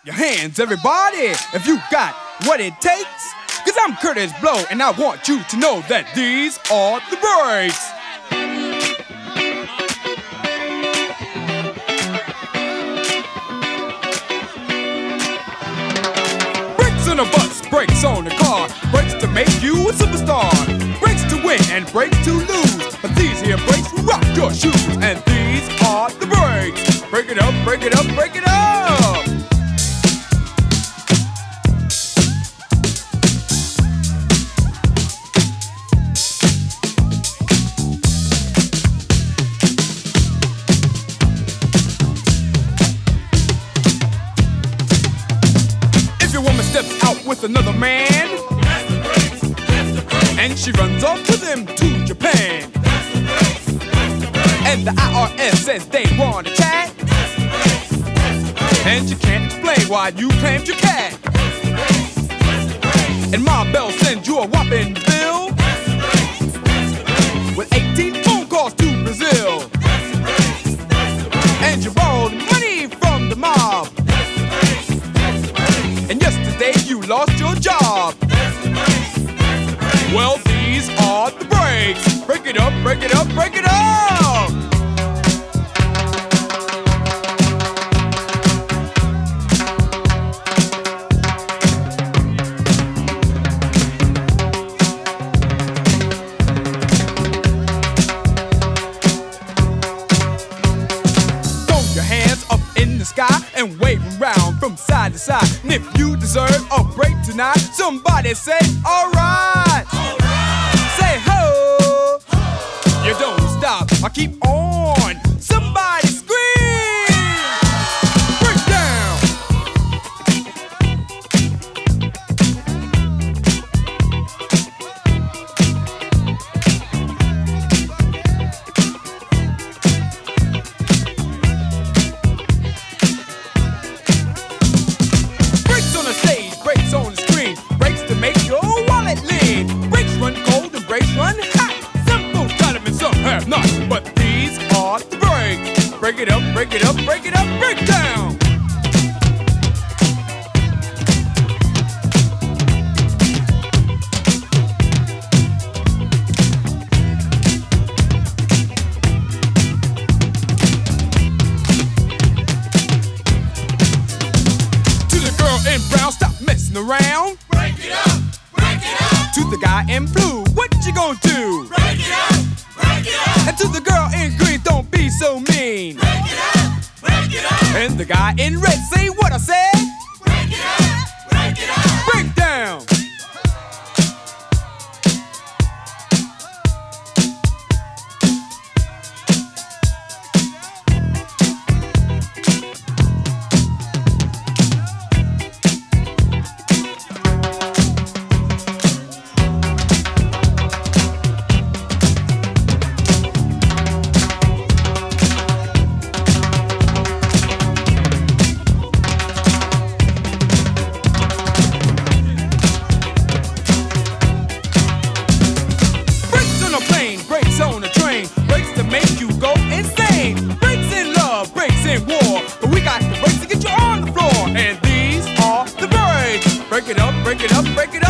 your hands, everybody, if you got what it takes. Cause I'm Curtis Blow, and I want you to know that these are the breaks. Brakes on a bus, brakes on a car, brakes to make you a superstar, brakes to win and brakes to lose. But these here brakes will rock your shoes, and these are the breaks. Break it up, break it up, break it up. If your woman steps out with another man, that's the breaks, that's the breaks. And she runs off with him to Japan, that's the breaks, that's the breaks. And the IRS says they want to chat, that's the breaks, that's the breaks. And you can't explain why you claimed your cat, that's the breaks, that's the breaks. And Ma Bell sends you a whopping bill, that's the breaks, that's the breaks. With 18 phone calls to Brazil, that's the breaks, that's the breaks. And you borrowed money from the mob, that's the breaks, that's the breaks. And yesterday you lost your job, that's the breaks, that's the breaks. Well, these are the breaks. Break it up, break it up, break it up. Throw your hands up in the sky and wave around from side to side. And if you deserve a break tonight, somebody say, alright. Say ho. You don't stop, I keep on. Somebody scream. Break down. Brakes on the stage, brakes on the screen, brakes to make your wallet lean. Brakes run cold and brakes run hot. Some folks got them and some have not, but these are the breaks. Break it up, break it up, break it up, break down. To the girl in brown, stop messing around. Break it up, break it up, To the guy in blue, what you gonna do? break it up, break it up, And to the girl in green, don't be so mean. break it up, break it up, And the guy in red, say what I said. break it up, break it up. Break down. Brakes on a plane, brakes on a train, brakes to make you go insane. Brakes in love, brakes in war, but we got the brakes to get you on the floor. And these are the breaks. Break it up, break it up, break it up.